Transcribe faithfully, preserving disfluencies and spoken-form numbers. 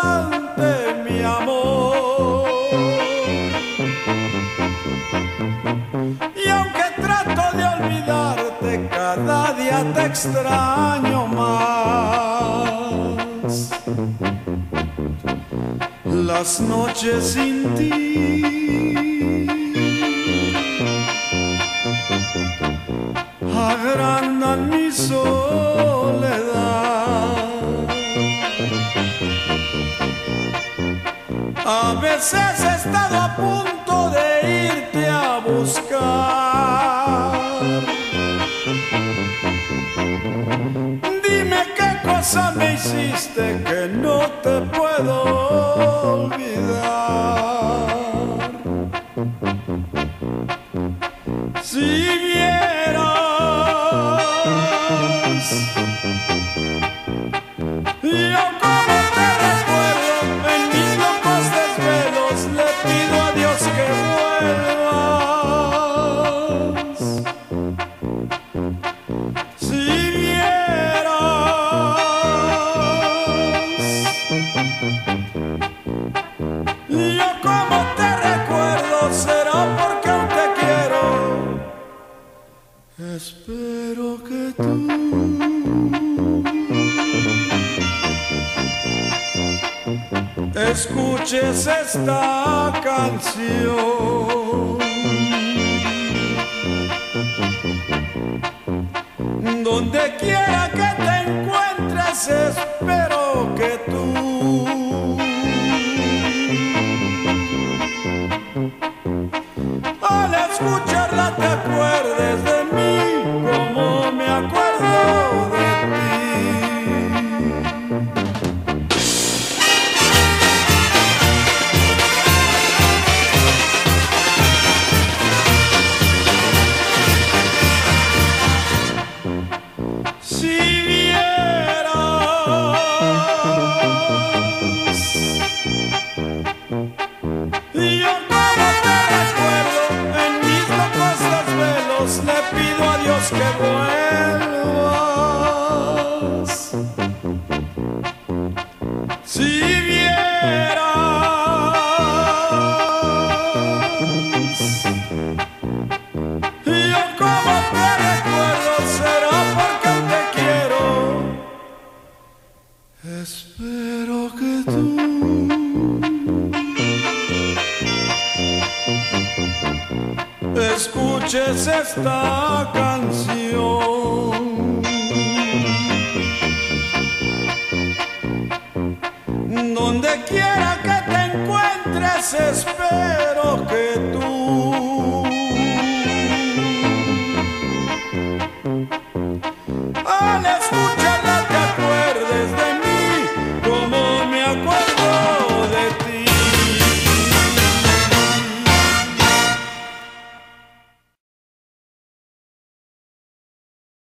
bastante, mi amor. Y aunque trato de olvidarte, cada día te extraño más. Las noches sin ti agrandan mi soledad. A veces he estado a punto de irte a buscar. Dime qué cosa me hiciste que no te puedo olvidar. Si vieras yo como te recuerdo en mis locos desvelos, le pido a Dios que vuelvas. Si vieras yo como te recuerdo, será porque aún te quiero. Espero que tú escuches esta canción. Donde quiera que te encuentres, espero que tú al escucharla te acuerdes de mí como me acuerdo de ti. Si vieras yo como te recuerdo en mis locos desvelos, le pido a Dios que vuelvas. Si vieras yo como te recuerdo, será porque aún te quiero. Espero que tú escuches esta canción. Donde quiera que te encuentres, espero que tú al escuchar